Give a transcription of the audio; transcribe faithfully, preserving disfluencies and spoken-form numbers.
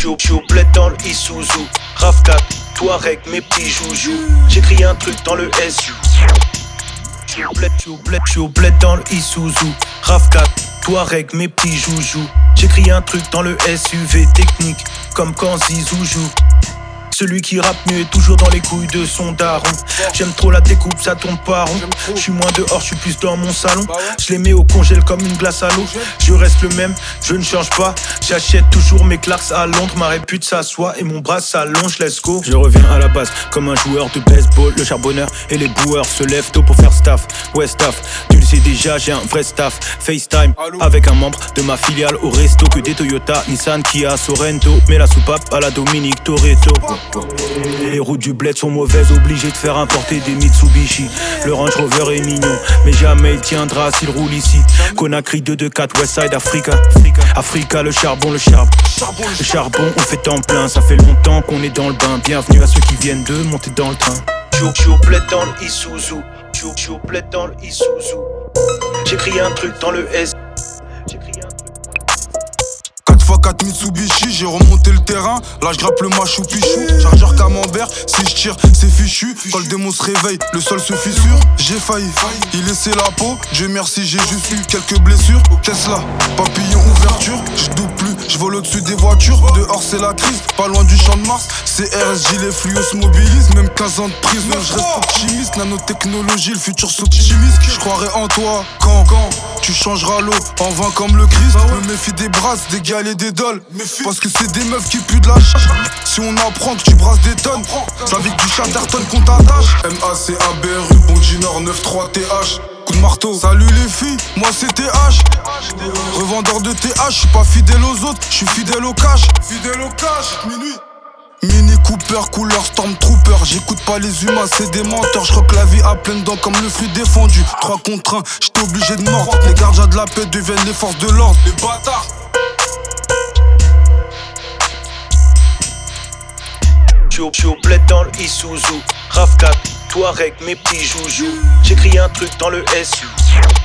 J'suis au bled dans le Isuzu. RAV quatre, Touareg, mes petits joujoux. J'écris un truc dans le S U. J'suis au bled, j'suis au bled, j'suis au bled dans le Isuzu. RAV quatre, Touareg, mes petits joujoux. J'écris un truc dans le S U V technique, comme quand Zizou joue. Celui qui rappe mieux est toujours dans les couilles de son daron. J'aime trop la découpe, ça tourne pas rond. J'suis moins dehors, j'suis plus dans mon salon. J'les mets au congèle comme une glace à l'eau. Je reste le même, je ne change pas. J'achète toujours mes claques à Londres. Ma répute s'assoit et mon bras s'allonge, let's go. Je reviens à la base comme un joueur de baseball. Le charbonneur et les boueurs se lèvent tôt pour faire staff. Ouais staff, tu le sais déjà, j'ai un vrai staff. FaceTime avec un membre de ma filiale au resto. Que des Toyota, Nissan, Kia, Sorento. Mais la soupape à la Dominique Toretto. Les routes du bled sont mauvaises, obligé de faire importer des Mitsubishi. Le Range Rover est mignon, mais jamais il tiendra s'il roule ici. Conakry deux deux quatre, Westside Africa. Africa, le charbon, le charbon. Le charbon, on fait temps plein, ça fait longtemps qu'on est dans le bain. Bienvenue à ceux qui viennent de monter dans le train. J'suis au bled dans le Isuzu. J'suis au bled dans le Isuzu. J'écris un truc dans le S. quatre fois quatre Mitsubishi, j'ai remonté le terrain. Là je grappe le machou pichou. Chargeur camembert, si je tire c'est fichu. Quand le démon se réveille, le sol se fissure. J'ai failli, il laissait la peau. Dieu merci, j'ai juste eu quelques blessures. Tesla, papillon ouverture. Je double plus, je vole au-dessus des voitures. Dehors c'est la crise, pas loin du champ de Mars. C R S J, les fluos se mobilisent. Même quinze ans de prison, je reste optimiste. Nanotechnologie, le futur s'optimise. Je croirai en toi quand, quand tu changeras l'eau en vin comme le Christ. Me méfie des brasses, des gars et des dolls. Parce que c'est des meufs qui puent de la ch. Si on apprend que tu brasses des tonnes, ça vit que du Chatterton qu'on t'attache. M A C A B R U, Bondy Nord neuf trois T H. Coup de marteau, salut les filles, moi c'est T H. Revendeur de T H, j'suis pas fidèle aux autres, j'suis fidèle au cash. Fidèle au cash, minuit. Mini Cooper, couleur Stormtrooper. J'écoute pas les humains, c'est des menteurs. J'croque la vie à pleines dents comme le fruit défendu. trois contre un, j'étais obligé de mordre. Les gardiens de la paix deviennent les forces de l'ordre. Les bâtards. J'suis au bled dans le Isuzu. RAV quatre, Touareg, mes petits joujoux. J'écris un truc dans le S U.